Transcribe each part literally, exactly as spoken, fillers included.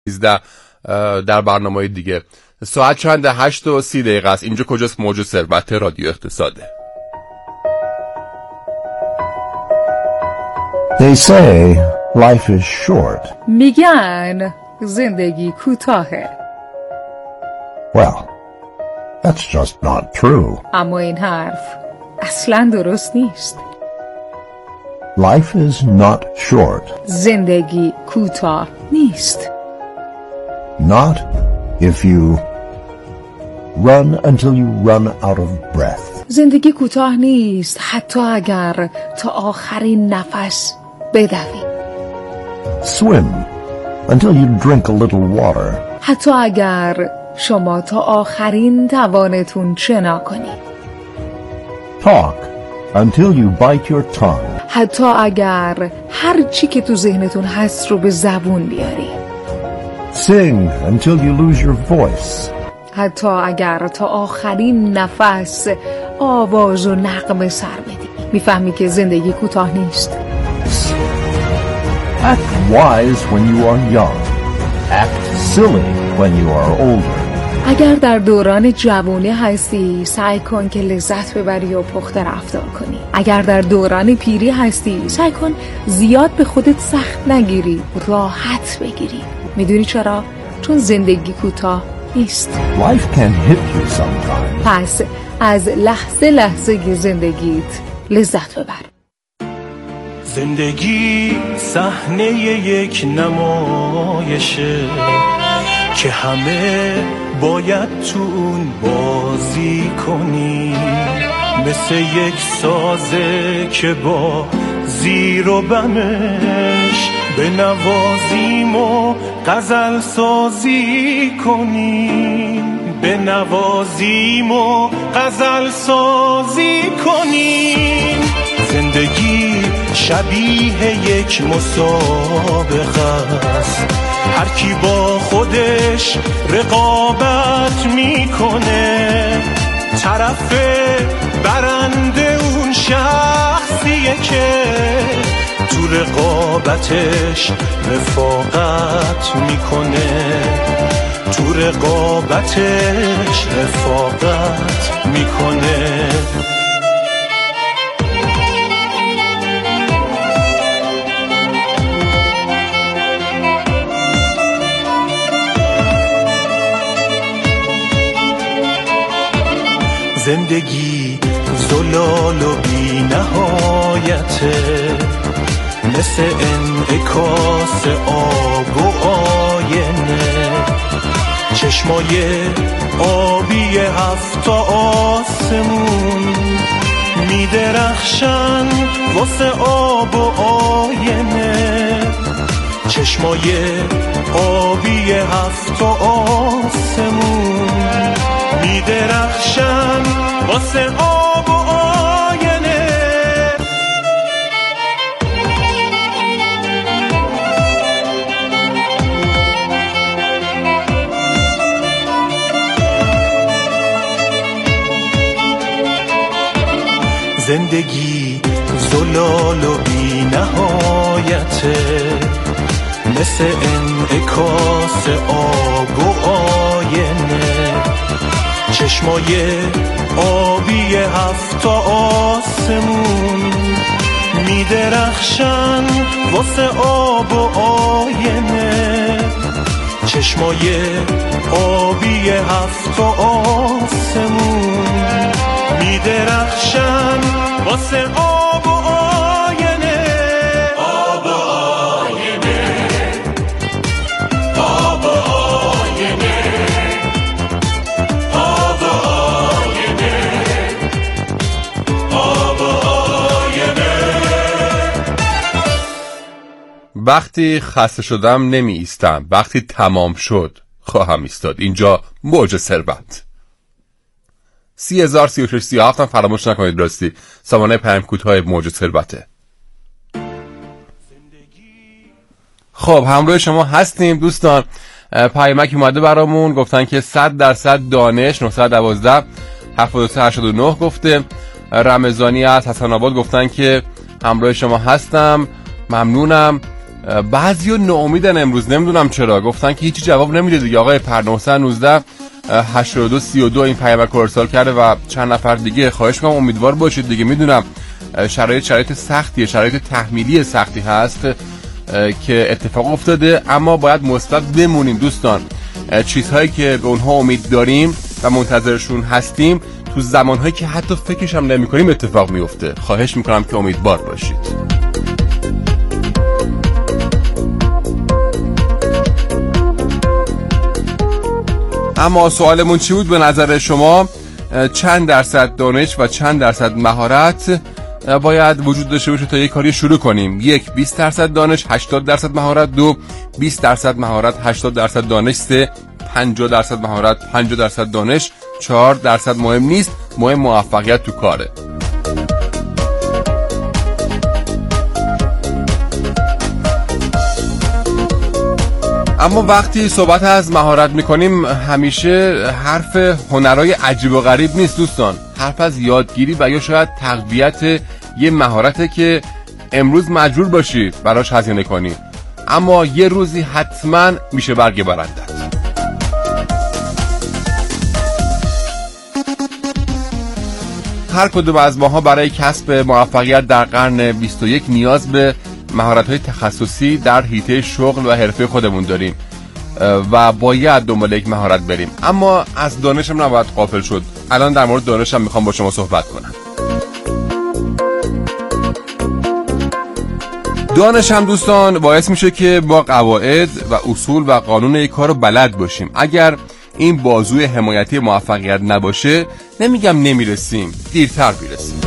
سیزده در برنامه دیگه. ساعت چنده؟ هشت و سی دقیقه است. اینجا کجاست؟ موج ثروت رادیو اقتصاده. They say life is short. میگن زندگی کوتاهه. Well, that's just not true. اما این حرف اصلاً درست نیست. Life is not short. زندگی کوتاه نیست. Not if you run until you run out of breath. زندگی کوتاه نیست حتی اگر تا آخرین نفس بدوی. Swim until you drink a little water. حتی اگر شما تا آخرین توانتون شنا کنید. Talk until you bite your tongue. حتی اگر هر چی که تو ذهنتون هست رو به زبون بیاری. Sing until you lose your voice. حتی اگر تا آخرین نفس آواز و نغمه سر بدی. میفهمی که زندگی کوتاه نیست. Act wise when you are young. Act silly when you are older. اگر در دوران جوانی هستی سعی کن که لذت ببری و پخته رفتار کنی. اگر در دوران پیری هستی سعی کن زیاد به خودت سخت نگیری، راحت بگیری. میدونی چرا؟ چون زندگی کوتاه نیست. Life can hit you sometimes. پس از لحظه لحظه زندگیت لذت ببر. زندگی صحنه یک نمایشه که همه باید تو اون بازی کنی، مثل یک سازه که با زیر و بمش به نوازیم و غزل سازی کنیم، به نوازیم و غزل سازی کنیم. زندگی شبیه یک مسابقه است، هر کی با خودش رقابت میکنه، طرف برنده اون شخصیه که تو رقابتش رفاقت میکنه، تو رقابتش رفاقت میکنه. زندگی زلال و بی نهایته، مثل انعکاس آب و آینه، چشمای آبی هفت آسمون میدرخشن واسه آب و آینه، چشمای آبی هفت آسمون میدرخشن واسه آب و آینه. زندگی زلال و بی نهایته، مثل انعکاس آب و آینه، چشمای آبی هفت آسمون میدرخشن واسه آب و آینه، چشمای آبی هفت آسمون میدرخشن واسه آب و آینه. آب و آینه، آب و آینه، آب و آینه، آب و آینه. وقتی خسته شدم نمی ایستم، وقتی تمام شد خواهم ایستاد. اینجا موج ثروت. سی هزار سی و شش سی و هفت هم فراموش نکنید، راستی سامانه پیام کوتاه موج ثروته. خب همراه شما هستیم دوستان. پیامک اومده برامون، گفتن که صد درصد دانش. نه یک دو هفتاد و سه هشتاد و نه گفته. رمضانی از حسن آباد گفتن که همراه شما هستم، ممنونم. بعضیو ناامیدن امروز، نمیدونم چرا، گفتن که هیچی جواب نمیده دیگه. آقای پر نه یک نه هشتاد و دو سی و دو این پیامک رو ارسال کرده و چند نفر دیگه. خواهش می‌کنم امیدوار باشید دیگه. میدونم شرایط شرایط سختیه، شرایط تحمیلی سختی هست که اتفاق افتاده، اما باید مثبت بمونیم دوستان. چیزهایی که به اونها امید داریم و منتظرشون هستیم تو زمانهایی که حتی فکرش هم نمی‌کنیم اتفاق میفته. خواهش میکنم که امیدوار باشید. اما سوالمون چی بود به نظر شما؟ چند درصد دانش و چند درصد مهارت باید وجود داشته باشه تا یک کاری شروع کنیم؟ یک، بیست درصد دانش، هشتاد درصد مهارت. دو، بیست درصد مهارت، هشتاد درصد دانش. سه، پنجاه درصد مهارت، پنجاه درصد دانش. چهار درصد مهم نیست، مهم موفقیت تو کاره. اما وقتی صحبت از مهارت میکنیم همیشه حرف هنرهای عجیب و غریب نیست دوستان. حرف از یادگیری و یا شاید تقویت یه مهارته که امروز مجبور باشی براش هزینه کنی، اما یه روزی حتما میشه برگ برندت. هر کدوم از ماها برای کسب موفقیت در قرن بیست و یک نیاز به مهارت‌های تخصصی در حیطه شغل و حرفه خودمون داریم و باید دنبال یک مهارت بریم. اما از دانشم نباید غافل شد. الان در مورد دانشم میخوام با شما صحبت کنم. دانش هم دوستان باعث میشه که با قواعد و اصول و قانون یک کار رو بلد باشیم. اگر این بازوی حمایتی موفقیت نباشه، نمیگم نمیرسیم، دیرتر میرسیم.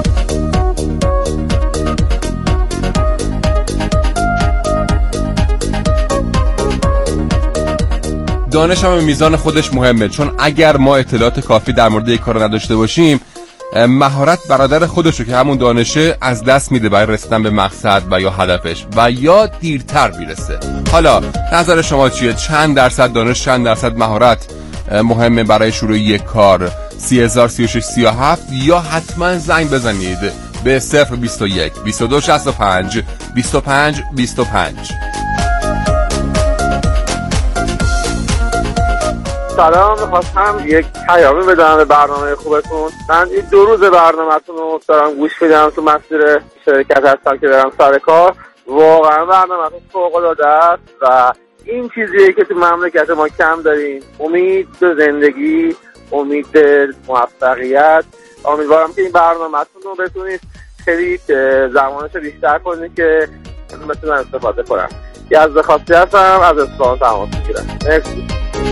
دانش هم میزان خودش مهمه، چون اگر ما اطلاعات کافی در مورد یک کار نداشته باشیم، مهارت برادر خودشو که همون دانشه از دست میده برای رسیدن به مقصد و یا هدفش و یا دیرتر میرسه. حالا نظر شما چیه؟ چند درصد دانش، چند درصد مهارت مهمه برای شروع یک کار؟ سی هزار سی و شش سی و هفت یا حتما زنگ بزنید به صفر بیست و یک بیست و دو شصت و پنج بیست و پنج بیست و پنج. سلام، میخواستم یک پیامی بدم به برنامه خوبتون. من این دو روز برنامه‌تون رو دارم گوش میدم تو مسیر شرکت هستم که برم سر کار. واقعا برنامه‌تون فوق‌العاده است و این چیزیه که تو مملکت ما کم داریم. امید به زندگی، امید به موفقیت. امیدوارم که این برنامه‌تون رو بتونید خیلی زمانش بیشتر کنید که بتونن استفاده کنم. یزد خاصی هستم، از اصفهان تماس میگیرم. مرسی.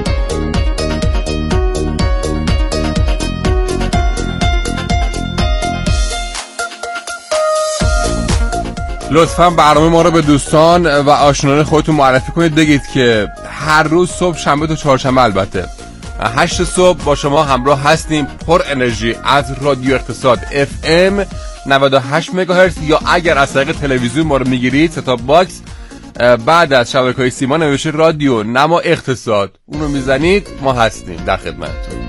لطفاً برنامه ما رو به دوستان و آشنایان خودتون معرفی کنید. بگید که هر روز صبح، شنبه تا چهارشنبه البته، هشت صبح با شما همراه هستیم، پر انرژی، از رادیو اقتصاد اف ام نود و هشت مگاهرتز، یا اگر از طریق تلویزیون ما رو میگیرید، ستاپ باکس بعد از شبکه‌های سیما نوشته رادیو نما اقتصاد، اون رو میزنید، ما هستیم در خدمتتون.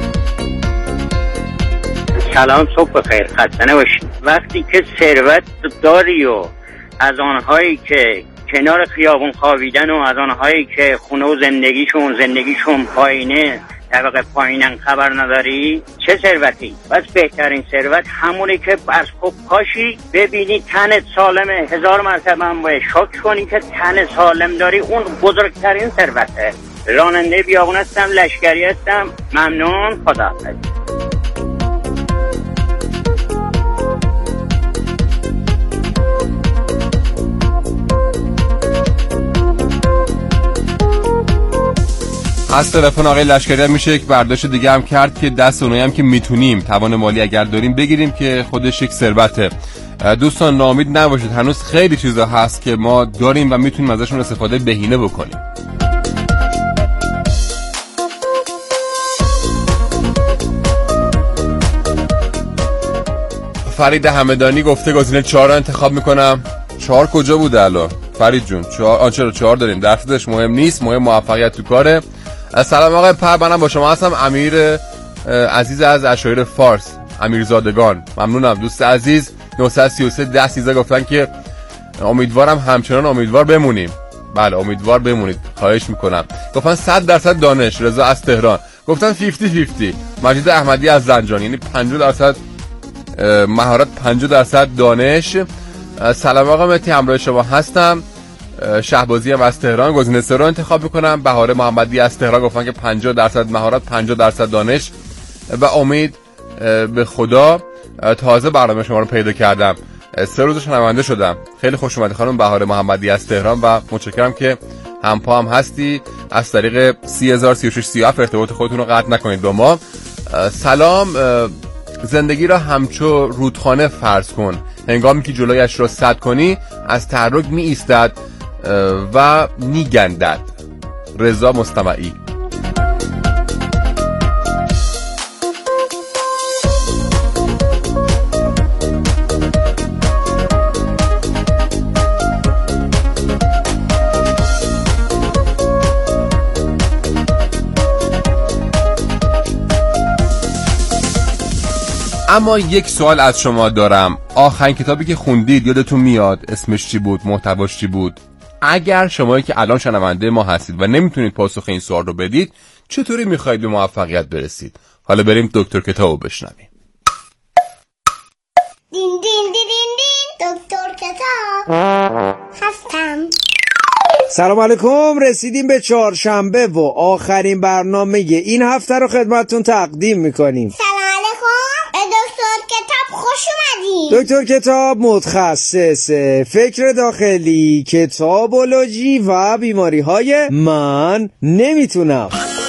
سلام، صبح بخیر، خسته نباشید. وقتی که ثروت داری و از آنهایی که کنار خیابون خوابیدن و از آنهایی که خونه و زندگیشون زندگیشون پایینه، طبقه پایینن، خبر نداری، چه ثروتی؟ بس بهترین ثروت همونی که از خوب پاشی ببینی تنت سالمه، هزار مرتبه هم باید شاک کنی که تن سالم داری، اون بزرگترین ثروته. راننده بیابون هستم، لشکری هستم. ممنون، خداحافظ. از تلفن آقای لشکری میشه یک برداشت دیگه هم کرد که دست اونایی هم که میتونیم، توان مالی اگر داریم، بگیریم که خودش یک ثروته. دوستان ناامید نباشید، هنوز خیلی چیزا هست که ما داریم و میتونیم ازشون استفاده بهینه بکنیم. فرید همدانی گفته گزینه چهار رو انتخاب میکنم. چهار کجا بوده الان فرید جون؟ چهار آ چرا چهار داریم؟ درصدش مهم نیست، مهم موفقیت تو کاره. سلام آقای پر، منم با شما هستم، امیر عزیز از عشایر فارس، امیرزادگان. ممنونم دوست عزیز. نه سه سه ده سیزده گفتن که امیدوارم همچنان امیدوار بمونیم. بله امیدوار بمونید خواهش میکنم. گفتن صد درصد دانش. رضا از تهران گفتن پنجاه پنجاه. مجید احمدی از زنجان یعنی پنجاه درصد مهارت پنجاه درصد دانش. سلام آقا مهدی همراه شما هستم. شهبازی هم از تهران گزینه سه رو انتخاب میکنم. بهاره محمدی از تهران گفتن که پنجاه درصد مهارت پنجاه درصد دانش و امید به خدا. تازه برنامه شما رو پیدا کردم، سه روز شنونده شدم. خیلی خوش اومدی خانم بهاره محمدی از تهران و متشکرم که همپا هم هستی. از طریق سی هزار سی و شش سی و هفت ارتباط خودتون رو قطع نکنید با ما. سلام. زندگی را همچو رودخانه فرض کن، هنگامی که جلویش را سد کنی از تحرک می ایستد و می گندد. رضا مستمعی. اما یک سوال از شما دارم. آخرین کتابی که خوندید یادتون میاد اسمش چی بود؟ محتواش چی بود؟ اگر شمایی که الان شنونده ما هستید و نمیتونید پاسخ این سوال رو بدید، چطوری میخواید به موفقیت برسید؟ حالا بریم دکتر کتابو بشنویم. دین دین دین دین دکتر کتاب هستم. سلام علیکم. رسیدیم به چهارشنبه و آخرین برنامه این هفته رو خدمتتون تقدیم میکنیم. سلام علیکم. به دکتر کتاب خوش اومدید. دکتر کتاب متخصص فکر داخلی، کتابولوژی و بیماری های من نمیتونم.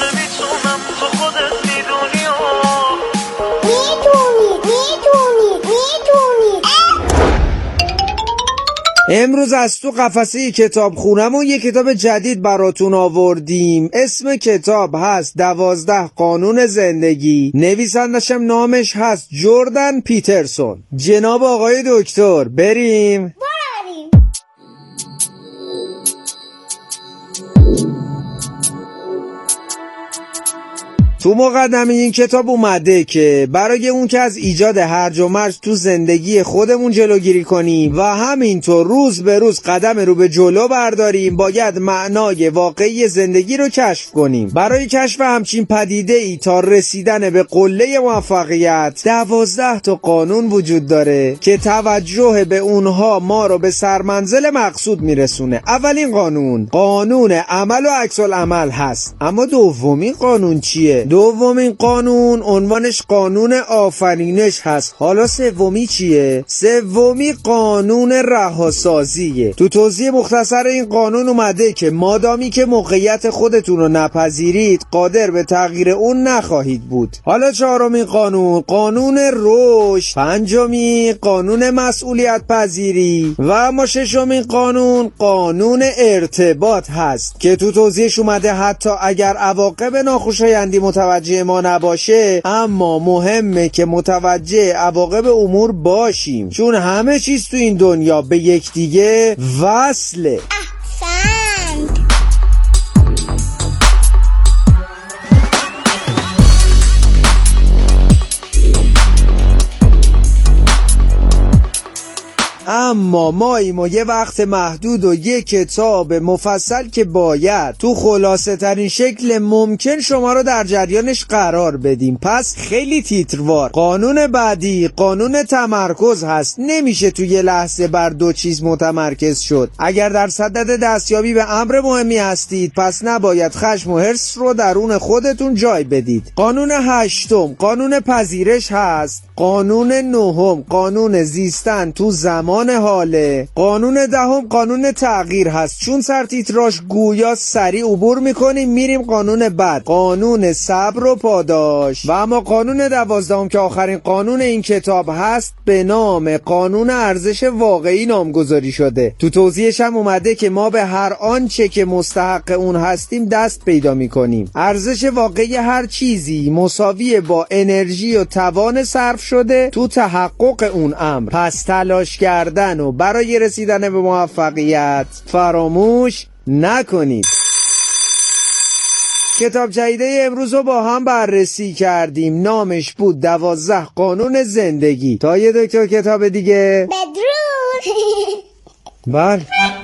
امروز از تو قفسه کتاب خونمون یه کتاب جدید براتون آوردیم. اسم کتاب هست دوازده قانون زندگی. نویسندشم نامش هست جردن پیترسون. جناب آقای دکتر بریم؟ بریم. تو مقدمه این کتاب اومده که برای اون که از ایجاد هرج و مرج تو زندگی خودمون جلوگیری کنیم و همینطور روز به روز قدم رو به جلو برداریم، باید معنای واقعی زندگی رو کشف کنیم. برای کشف همچین پدیده ای تا رسیدن به قله موفقیت دوازده تا قانون وجود داره که توجه به اونها ما رو به سرمنزل مقصود میرسونه. اولین قانون قانون عمل و عکس العمل هست. اما دومین قانون چیه؟ دومین قانون عنوانش قانون آفرینش هست. حالا سومی چیه؟ سومی قانون رهاسازیه. تو توضیح مختصر این قانون اومده که مادامی که موقعیت خودتون رو نپذیرید قادر به تغییر اون نخواهید بود. حالا چهارمین قانون قانون رشد، پنجمی قانون مسئولیت پذیری و اما ششمین قانون قانون ارتباط هست که تو توضیحش اومده حتی اگر عواقب ناخوشایندی متوجه ما نباشه، اما مهمه که متوجه عواقب امور باشیم، چون همه چیز تو این دنیا به یکدیگه وصله. احسن. اما ماییم و یه وقت محدود و یه کتاب مفصل که باید تو خلاصه ترین شکل ممکن شما رو در جریانش قرار بدیم. پس خیلی تیتروار. قانون بعدی قانون تمرکز هست. نمیشه تو یه لحظه بر دو چیز متمرکز شد. اگر در صدد دستیابی به امر مهمی هستید پس نباید خشم و حرص رو درون خودتون جای بدید. قانون هشتم قانون پذیرش هست. قانون نهم قانون زیستن تو زمان حاله. قانون دهم قانون تغییر هست. چون سرتیتراش گویا سریع عبور میکنیم میریم قانون بعد، قانون صبر و پاداش. و اما قانون دوازدهم که آخرین قانون این کتاب هست به نام قانون ارزش واقعی نامگذاری شده. تو توضیحش هم اومده که ما به هر آنچه که مستحق اون هستیم دست پیدا میکنیم. ارزش واقعی هر چیزی مساوی با انرژی و توان صرف شده تو تحقق اون امر. پس تلاش کردن و برای رسیدن به موفقیت فراموش نکنید. کتاب جدیده امروز رو با هم بررسی کردیم. نامش بود دوازده قانون زندگی. تا یه دکتر کتاب دیگه. بدرود. بله.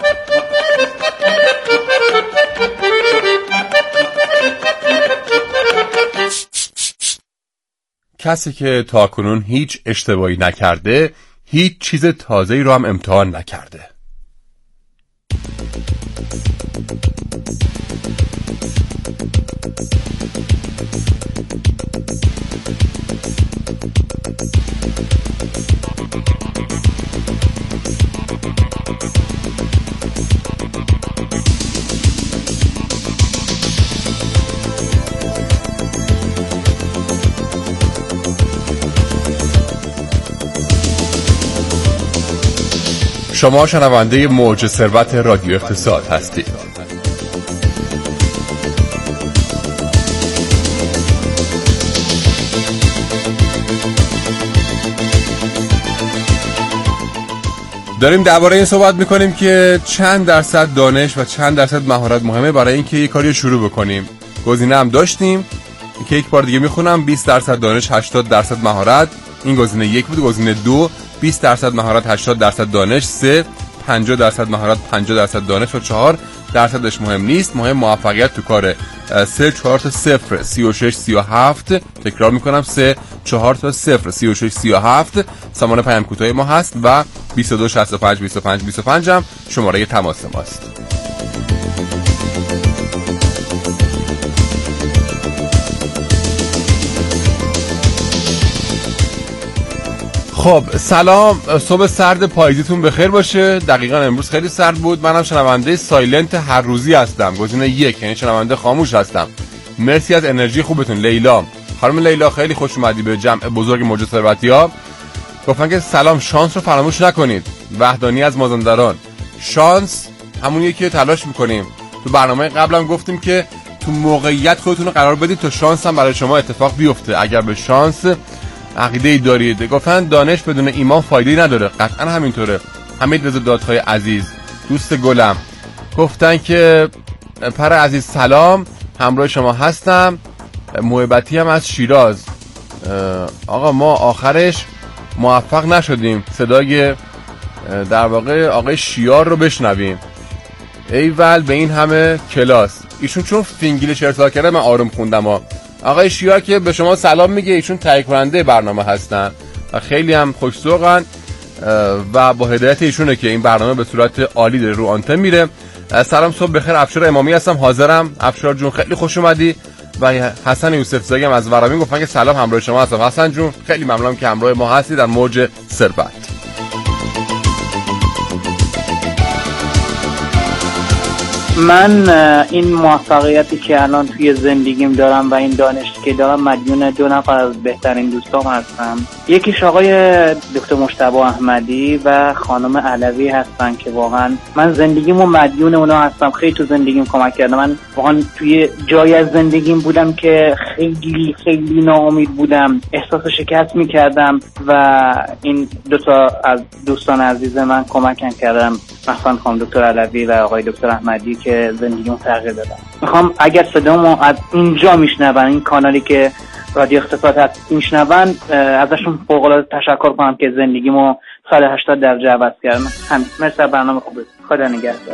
کسی که تاکنون هیچ اشتباهی نکرده هیچ چیز تازه‌ای رو هم امتحان نکرده. شما شنونده موج ثروت رادیو اقتصاد هستید. داریم درباره این صحبت میکنیم که چند درصد دانش و چند درصد مهارت مهمه برای اینکه یک کاری شروع بکنیم. گزینه هم داشتیم که یک بار دیگه میخونم: بیست درصد دانش، هشتاد درصد مهارت. این گزینه یک بود. گزینه دو: بیست درصد مهارت، هشتاد درصد دانش. سه: پنجاه درصد مهارت، پنجاه درصد دانش. و چهار: درصدش مهم نیست، مهم موفقیت تو کاره. سه چهار تا صفر سی و شش سی و هفت. تکرار میکنم: سه چهار تا صفر سی و شش سی و هفت سامان پیام کوتاه ما هست و بیست و دو شصت و پنج بیست و پنج بیست و پنج هم شماره تماس ماست. خب سلام، صبح سرد پاییزیتون بخیر باشه. دقیقاً امروز خیلی سرد بود. منم شنونده سایلنت هر روزی هستم، گزینه یک، یعنی شنونده خاموش هستم. مرسی از انرژی خوبتون. لیلا، خانم لیلا خیلی خوش اومدی به جمع بزرگ موج ثروتی‌ها. گفتن که سلام، شانس رو فراموش نکنید. وحدانی از مازندران. شانس همونیه که تلاش میکنیم. تو برنامه قبلم گفتیم که تو موقعیت خودتون رو قرار بدید تا شانس هم برای شما اتفاق بیفته. اگر به شانس عقیده‌ای دارید، گفتن دانش بدون ایمان فایده‌ای نداره. قطعا همینطوره. حمید رضا دادخواه عزیز، دوست گلم، گفتن که پر عزیز سلام، همراه شما هستم. محبتی هم از شیراز. آقا ما آخرش موفق نشدیم صدای در واقع آقای شیار رو بشنویم. ایول به این همه کلاس. ایشون چون فینگلیش ارسال کرده من آروم خوندم ها. آقای شیار که به شما سلام میگه، ایشون تهیه کننده برنامه هستن و خیلی هم خوش‌ذوقن و با هدایت ایشونه که این برنامه به صورت عالی داره رو آنتن میره. سلام، صبح بخیر. افشار امامی هستم، حاضرم. افشار جون خیلی خوش اومدی. و حسن یوسف زاگی هم از ورامین گفتن که سلام، همراه شما هستم. حسن جون خیلی ممنونم که همراه ما هستید در موج ثروت. من این موفقیتی که الان توی زندگیم دارم و این دانشی که دارم مدیون دو نفر از بهترین دوستام هستم. یکیش آقای دکتر مجتبی احمدی و خانم علوی هستن که واقعا من زندگیمو مدیون اونا هستم. خیلی تو زندگیم کمک کردن. من واقعا توی جایی از زندگیم بودم که خیلی خیلی ناامید بودم، احساس شکست میکردم و این دو تا از دوستان عزیز من کمکم کردن، مثلا خانم دکتر علوی و آقای دکتر احمدی که زندگیمو تغییر دادن. میخوام اگر صدامو از اینجا میشنون، این کانالی که رادیو اقتصاد هست میشنون، ازشون فوق العاده تشکر کنم که زندگیمو صد و هشتاد درجه عوض کردن. همین. مرسی، برنامه خوبه. خدا نگهدار.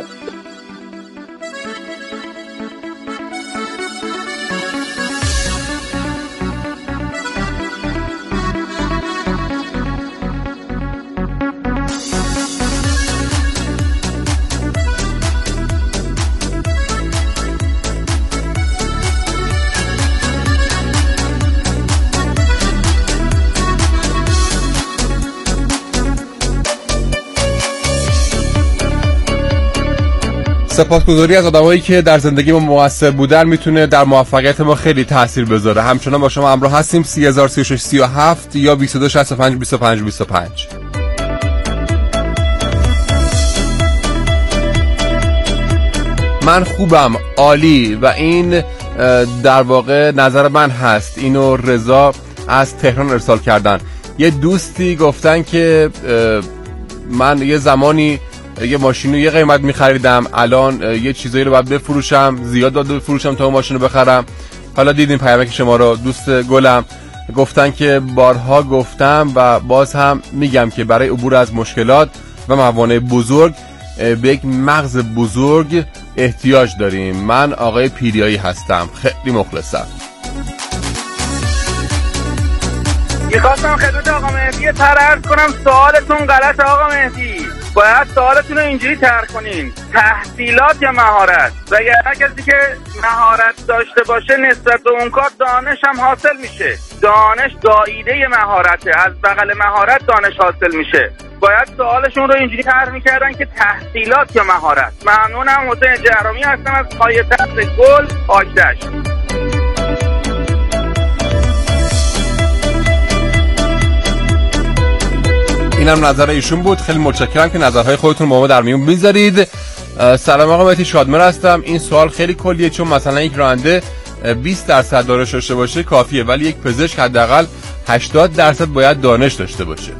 سپاسگزاری از آدمایی که در زندگی ما مؤثر بودن میتونه در موفقیت ما خیلی تاثیر بذاره. همچنان با شما همراه هستیم. سی هزار سی و شش سی و هفت یا بیست و دو شصت و پنج بیست و پنج بیست و پنج. من خوبم، عالی. و این در واقع نظر من هست. اینو رضا از تهران ارسال کردن. یه دوستی گفتن که من یه زمانی یه ماشین رو یه قیمت می‌خریدم، الان یه چیزایی رو باید بفروشم، زیاد باید بفروشم تا اون ماشین رو بخرم. حالا دیدین پیامک شما رو. دوست گلم گفتن که بارها گفتم و باز هم میگم که برای عبور از مشکلات و موانع بزرگ به یک مغز بزرگ احتیاج داریم. من آقای پیریایی هستم، خیلی مخلصم. میخواستم خدمت آقا مهدی تر عرض کنم سوالتون غلط آقا مهدی. باید سوالتون رو اینجوری طرح کنین: تحصیلات یا مهارت؟ وگرنه کسی که مهارت داشته باشه نسبت به اون کار دانش هم حاصل میشه. دانش داییده مهارته، از بغل مهارت دانش حاصل میشه. باید سوالشون رو اینجوری طرح میکردن که تحصیلات یا مهارت. ممنونم. حسین جهرامی هستم از پایتخت گل آجدش. اینم نظر ایشون بود. خیلی متشکرم که نظرهای خودتون با ما در میون میذارید. سلام آقا مهدی، شادمهر هستم. این سوال خیلی کلیه، چون مثلا یک راننده بیست درصد دانش داشته باشه کافیه، ولی یک پزشک حداقل هشتاد درصد باید دانش داشته باشه.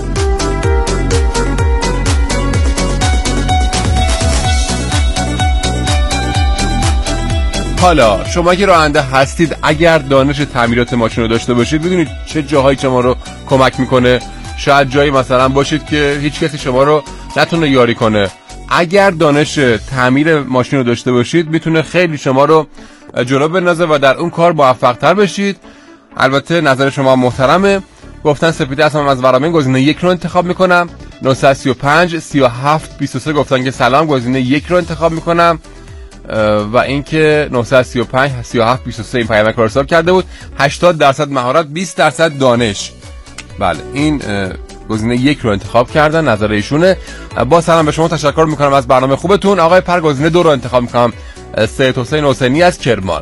حالا شما که راننده هستید، اگر دانش تعمیرات ماشین رو داشته باشید، میدونید چه جاهایی شما رو کمک میکنه. شاید جایی مثلا باشید که هیچ کسی شما رو نتونه یاری کنه. اگر دانش تعمیر ماشین رو داشته باشید، میتونه خیلی شما رو جلو بندازه و در اون کار موفق تر بشید. البته نظر شما محترمه. گفتن سپیده هستم از ورامین، گزینه یک رو انتخاب میکنم. نه سه پنج سی و هفت بیست و سه گفتن که سلام، گزینه یک رو انتخاب میکنم. و اینکه نه سه پنج سی و هفت بیست و سه این پیامک رو ارسال کرده بود. هشتاد درصد مهارت، بیست درصد دانش. بله، این گزینه یک رو انتخاب کردن، نظر ایشونه. با سلام به شما تشکر میکنم از برنامه خوبتون. آقای پر گزینه دو رو انتخاب میکنم. سید حسین حسینی از کرمان.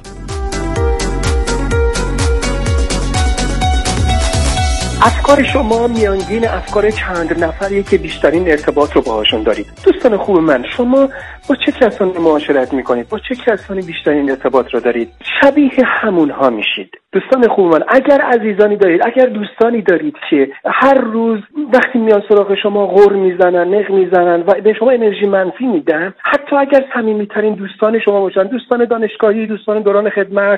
افکار شما میانگین افکار چند نفریه که بیشترین ارتباط رو باهاشون دارید. دوستان خوب من، شما با چه کسانی معاشرت میکنید؟ با چه کسانی بیشترین ارتباط رو دارید؟ شبیه همونها میشید. دوستان خوب من، اگر عزیزانی دارید، اگر دوستانی دارید که هر روز وقتی میان سراغ شما غر میزنن، نق میزنن و به شما انرژی منفی میدن، حتی اگر صمیمیترین دوستان شما باشن، دوستان دانشگاهی، دوستان دوران خدمت،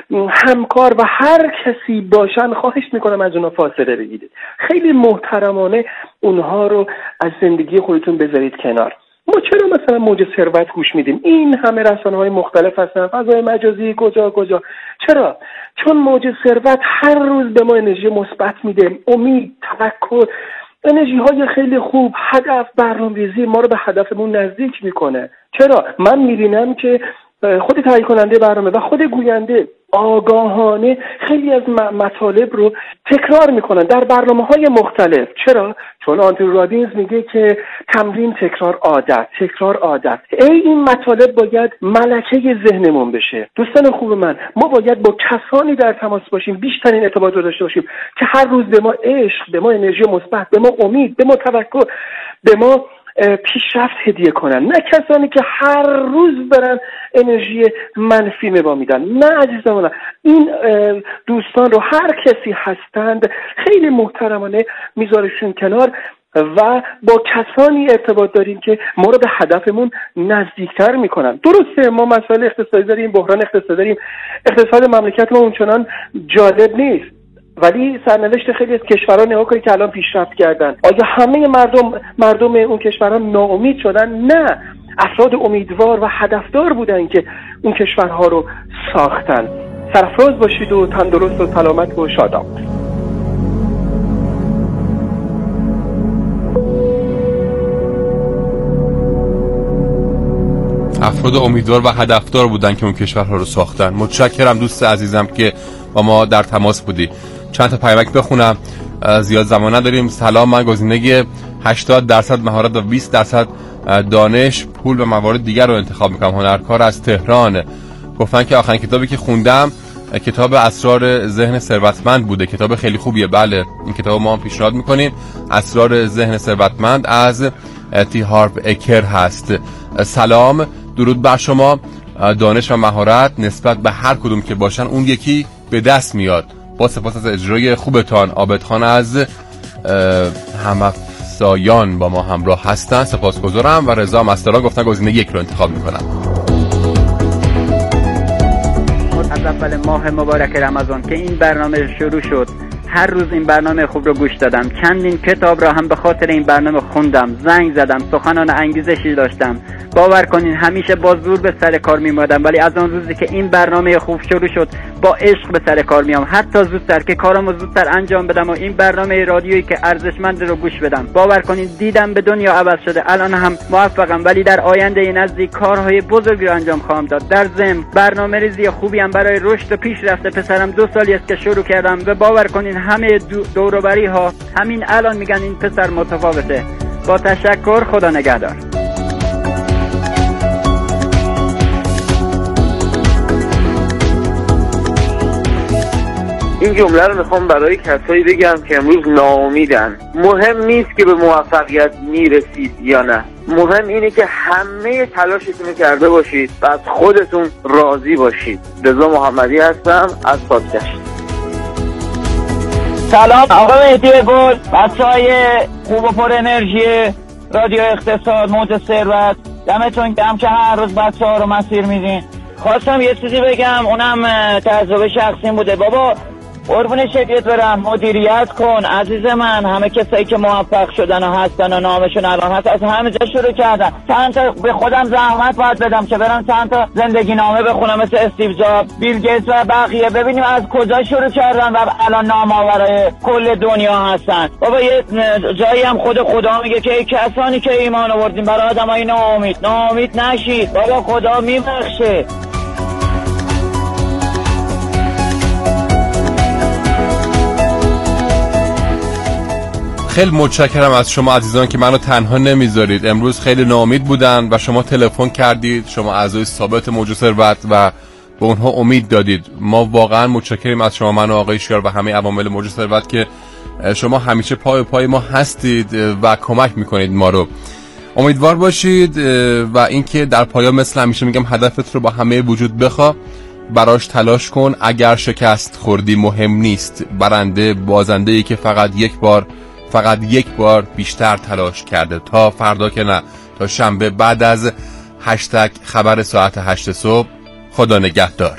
همکار و هر کسی باشن، خواهش میکنم از اونها فاصله بگیرید. خیلی محترمانه اونها رو از زندگی خودتون بذارید کنار. ما چرا مثلا موج ثروت گوش میدیم؟ این همه رسانه‌های مختلف هستن، فضای مجازی، کجا کجا. چرا؟ چون موج ثروت هر روز به ما انرژی مثبت میده، امید، توکل، انرژی های خیلی خوب، هدف، برنامه‌ریزی ما رو به هدفمون نزدیک میکنه. چرا؟ من میبینم که خود تهیه کننده برنامه و خود گوینده آگاهانه خیلی از مطالب رو تکرار میکنن در برنامه‌های مختلف. چرا؟ چون آنتونی رابینز میگه که تمرین، تکرار، عادت، تکرار، عادت. ای این مطالب باید ملکه ذهنمون بشه. دوستان خوب من، ما باید با کسانی در تماس باشیم، بیشترین ارتباط رو داشته باشیم که هر روز به ما عشق، به ما انرژی مثبت، به ما امید، به ما توکل، به ما پیشرفت هدیه کنن، نه کسانی که هر روز برن انرژی منفی به ما میدن. نه عزیزان، این دوستان رو هر کسی هستند خیلی محترمانه میذارشون کنار و با کسانی ارتباط داریم که ما رو به هدفمون نزدیکتر میکنن. درسته ما مسائل اقتصادی داریم، بحران اقتصادی داریم، اقتصاد مملکت ما اونچنان جالب نیست، ولی سرنوشت خیلی از کشورها نگاه کنید که الان پیشرفت کردن. آیا همه مردم مردم اون کشورها ناامید شدن؟ نه، افراد امیدوار و هدفدار بودن که اون کشورها رو ساختن. سرفراز باشید و تندرست و سلامت و شاداب. افراد امیدوار و هدفدار بودن که اون کشورها رو ساختن. متشکرم دوست عزیزم که با ما در تماس بودی. چند تا پیامک بخونم، زیاد زمان نداریم. سلام، من گزینه هشتاد درصد مهارت و بیست درصد دانش، پول و موارد دیگر رو انتخاب میکنم. هنرکار از تهران. گفتن که آخرین کتابی که خوندم کتاب اسرار ذهن ثروتمند بوده. کتاب خیلی خوبیه. بله، این کتاب ما هم پیشنهاد میکنیم. اسرار ذهن ثروتمند از تی هارپ اکر هست. سلام، درود بر شما. دانش و مهارت نسبت به هر کدوم که باشن اون یکی به دست میاد. با سپاس از اجرای خوبتان. عابدخان از همافزایان با ما همراه هستن، سپاسگزارم. و رضا مستران گفتن گزینه یک رو انتخاب میکنم. از اول ماه مبارک رمضان که این برنامه شروع شد، هر روز این برنامه خوب رو گوش دادم، چندین کتاب را هم به خاطر این برنامه خوندم، زنگ زدم، سخنان انگیزشی داشتم. باور کنین همیشه با زور به سر کار میمادم، ولی از آن روزی که این برنامه خوب شروع شد با عشق به سر کار میام، حتی زودتر که کارامو زودتر انجام بدم و این برنامه رادیویی که ارزشمند رو گوش بدم. باور کنین دیدم به دنیا عوض شده، الان هم موفقم، ولی در آینده نزدیک کارهای بزرگی رو انجام خواهم داد. در ضمن برنامه ریزی خوبی هم برای رشد و پیشرفت پسرم دو سالی است که شروع کردم و باور کنین همه دور و بری ها همین الان میگن این پسر متفاوته. با تشکر، خدا نگهدار. این جمله رو میخوام برای کسایی بگم که امروز ناامیدن. مهم نیست که به موفقیت میرسید یا نه، مهم اینه که همه تلاشتون رو کرده باشید و از خودتون راضی باشید. رضا محمدی هستم از پادکست. سلام آقا مهدی گل، بچهای خوب و پر انرژی رادیو اقتصاد موج ثروت، دمتون گرم که هر روز بچه ها رو مسیر میدین. خواستم یه چیزی بگم، اونم تجربه شخصی بوده. بابا قربون شکلت برم، مدیریت کن عزیز من. همه کسایی که موفق شدن و هستن و نامشون الان هست از همه جا شروع کردن. چند تا به خودم زحمت باید بدم که برم چند تا زندگی نامه بخونم مثل استیو جابز، بیل گیتس و بقیه، ببینیم از کجا شروع کردن و الان نام‌آورای کل دنیا هستن. بابا یه جایی هم خود خدا میگه که ای کسانی که ایمان آوردین برای آدمای ناامید ناامید نشید، بابا خدا میبخشه. خیلی متشکرم از شما عزیزان که منو تنها نمیذارید. امروز خیلی ناامید بودن و شما تلفن کردید، شما اعضای ثابت موج ثروت، و به اونها امید دادید. ما واقعا متشکریم از شما، من و آقای شیار و همه عوامل موج ثروت، که شما همیشه پای پای ما هستید و کمک میکنید ما رو. امیدوار باشید و اینکه در پایان مثل همیشه میگم هدفت رو با همه وجود بخوا، براش تلاش کن. اگر شکست خوردی مهم نیست، برنده بازنده‌ای که فقط یک بار فقط یک بار بیشتر تلاش کرده. تا فردا که نه، تا شنبه بعد از هشتگ خبر ساعت هشت صبح. خدا نگهدار.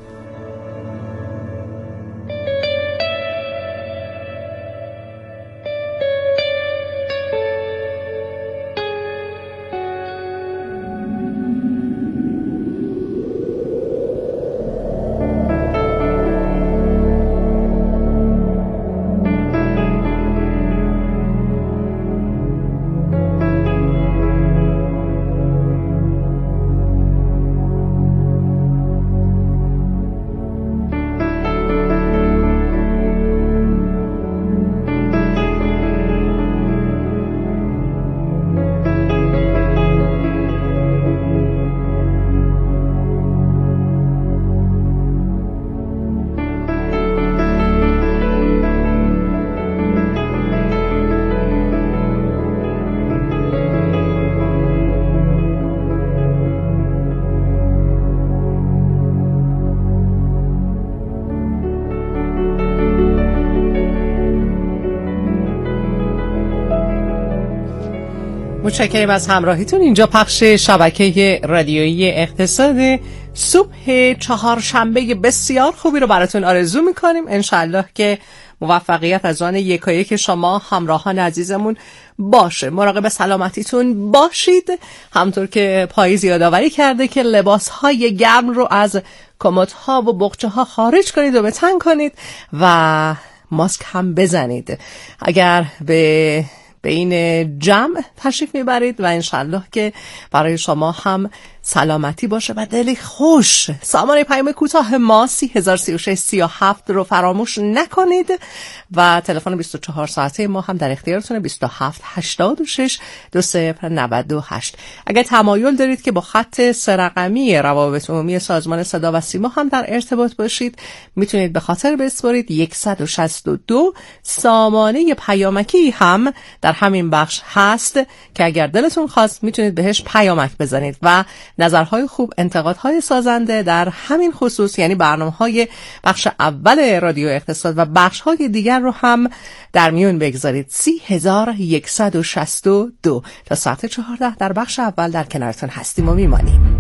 متشکرم از همراهیتون. اینجا پخش شبکه رادیویی اقتصاد. صبح چهارشنبه بسیار خوبی رو براتون آرزو میکنیم. انشالله که موفقیت از آن یکایک شما همراهان عزیزمون باشه. مراقب سلامتیتون باشید. همطور که پاییز یادآوری کرده که لباسهای گرم رو از کمدها و بقچه ها خارج کنید و به تن کنید و ماسک هم بزنید. اگر به بین جمع تشریف میبرید و انشالله که برای شما هم سلامتی باشه و دلی خوش. سامانه پیام کوتاه ما سی هزار سی و شش سی و هفت رو فراموش نکنید و تلفن بیست و چهار ساعته ما هم در اختیارتونه بیست و هفت هشتاد و شش دو صفر نود و هشت. اگر تمایل دارید که با خط سه رقمی روابط عمومی سازمان صدا و سیما هم در ارتباط باشید، میتونید به خاطر بسپارید. صد و شصت و دو سامانه پیامکی هم در همین بخش هست که اگر دلتون خواست میتونید بهش پیامک بزنید و نظرهای خوب، انتقادهای سازنده در همین خصوص، یعنی برنامه‌های بخش اول رادیو اقتصاد و بخش‌های دیگر رو هم در میون بگذارید. سی هزار و صد و شصت و دو تا ساعت چهارده در بخش اول در کنارتون هستیم و میمانیم.